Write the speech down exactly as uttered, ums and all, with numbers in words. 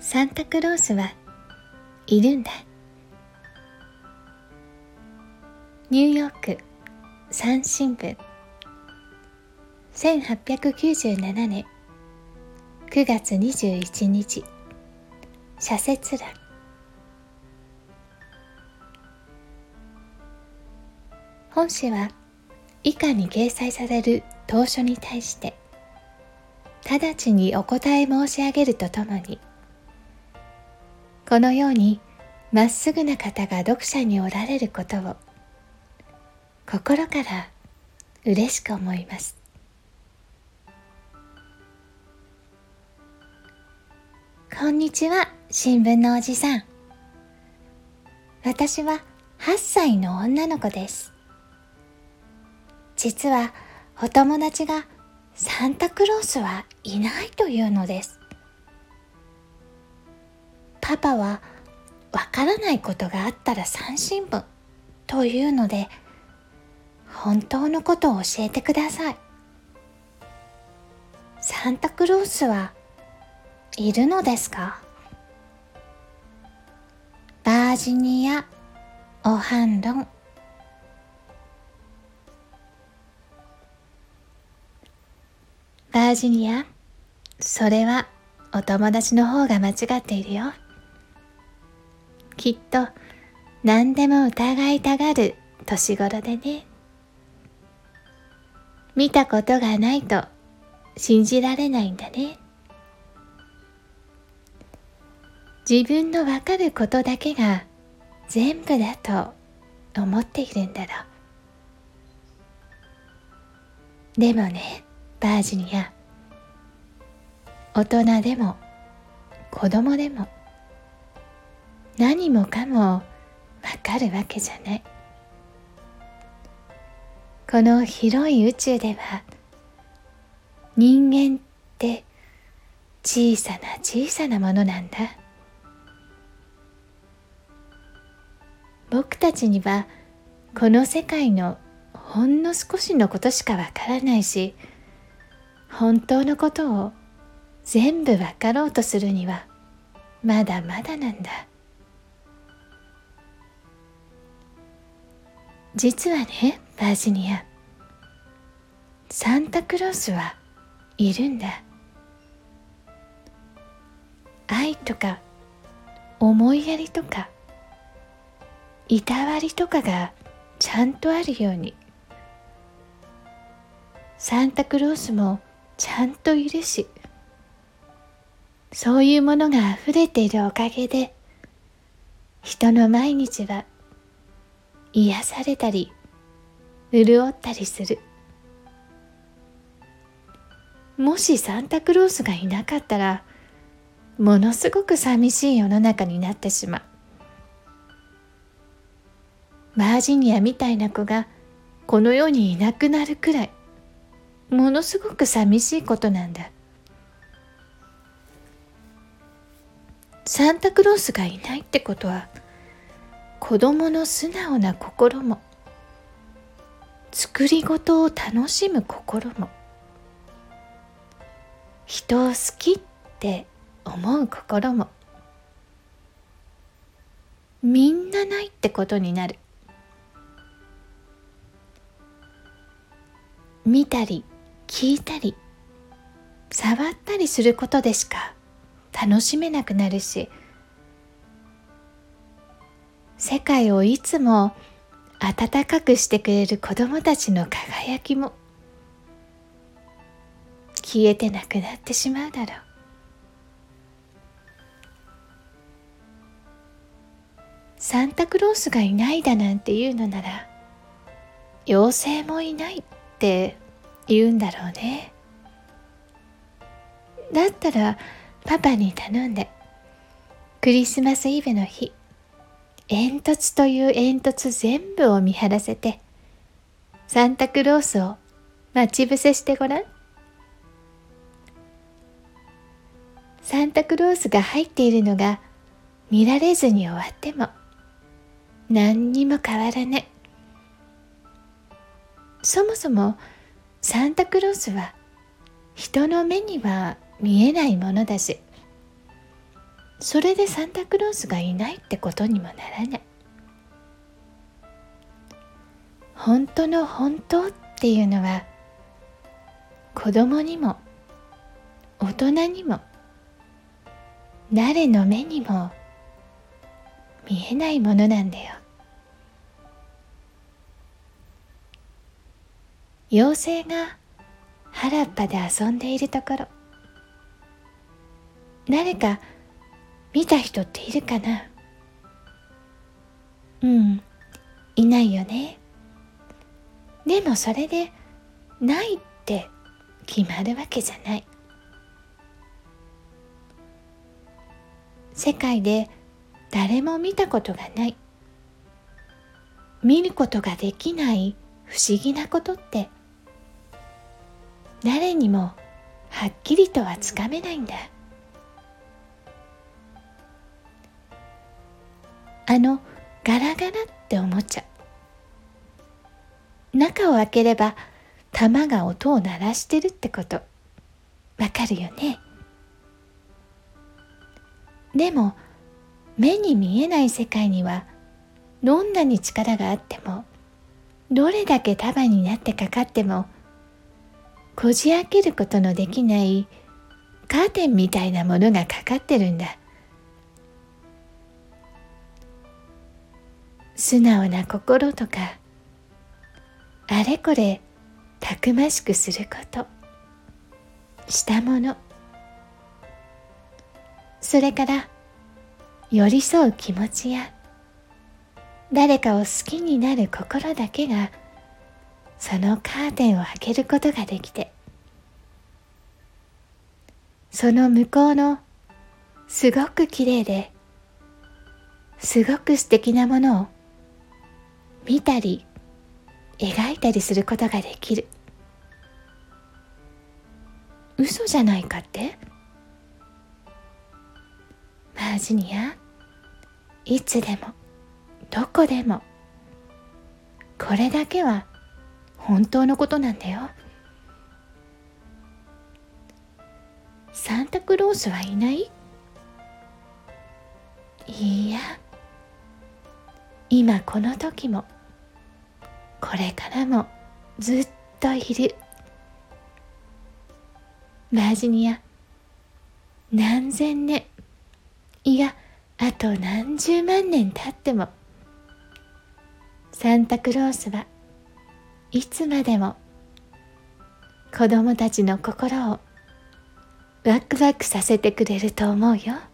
サンタクロースはいるんだ。ニューヨークサン新聞せんはっぴゃくきゅうじゅうななねんくがつにじゅういちにち、社説欄。本誌は以下に掲載される当書に対して直ちにお答え申し上げるとともに、このようにまっすぐな方が読者におられることを心から嬉しく思います。こんにちは、新聞のおじさん。私ははっさいの女の子です。実はお友達がサンタクロースはいないというのです。パパはわからないことがあったら三新聞というので、本当のことを教えてください。サンタクロースはいるのですか？バージニア・オハンロン。バージニア、それはお友達の方が間違っているよ。きっと何でも疑いたがる年頃でね。見たことがないと信じられないんだね。自分のわかることだけが全部だと思っているんだろう。でもね、バージニア、大人でも子供でも何もかもわかるわけじゃない。この広い宇宙では人間って小さな小さなものなんだ。僕たちにはこの世界のほんの少しのことしかわからないし、本当のことを全部わかろうとするにはまだまだなんだ。実はね、バージニア、サンタクロースはいるんだ。愛とか思いやりとかいたわりとかがちゃんとあるように、サンタクロースもちゃんといるし、そういうものがあふれているおかげで人の毎日は癒されたり潤ったりする。もしサンタクロースがいなかったら、ものすごく寂しい世の中になってしまう。バージニアみたいな子がこの世にいなくなるくらい、ものすごく寂しいことなんだ。サンタクロースがいないってことは、子供の素直な心も、作り事を楽しむ心も、人を好きって思う心も、みんなないってことになる。見たり聞いたり触ったりすることでしか楽しめなくなるし、世界をいつも温かくしてくれる子供たちの輝きも消えてなくなってしまうだろう。サンタクロースがいないだなんて言うのなら、妖精もいないって言うんだろうね。だったらパパに頼んで、クリスマスイブの日、煙突という煙突全部を見張らせて、サンタクロースを待ち伏せしてごらん。サンタクロースが入っているのが見られずに終わっても何にも変わらない。そもそもサンタクロースは人の目には見えないものだし、 それでサンタクロースがいないってことにもならない。本当の本当っていうのは、子供にも大人にも誰の目にも見えないものなんだよ。妖精が原っぱで遊んでいるところ、誰か見た人っているかな？うん、いないよね。でもそれでないって決まるわけじゃない。世界で誰も見たことがない、見ることができない不思議なことって誰にもはっきりとはつかめないんだ。あのガラガラっておもちゃ、中を開ければ玉が音を鳴らしてるってことわかるよね。でも目に見えない世界にはどんなに力があっても、どれだけ束になってかかってもこじ開けることのできないカーテンみたいなものがかかってるんだ。素直な心とか、あれこれたくましくすること、したもの、それから寄り添う気持ちや誰かを好きになる心だけがそのカーテンを開けることができて、その向こうのすごくきれいですごく素敵なものを見たり描いたりすることができる。嘘じゃないかって？バージニア、いつでもどこでもこれだけは本当のことなんだよ。サンタクロースはいない？いや、今この時もこれからもずっといる。バージニア、何千年、いやあと何十万年経ってもサンタクロースはいつまでも子供たちの心をワクワクさせてくれると思うよ。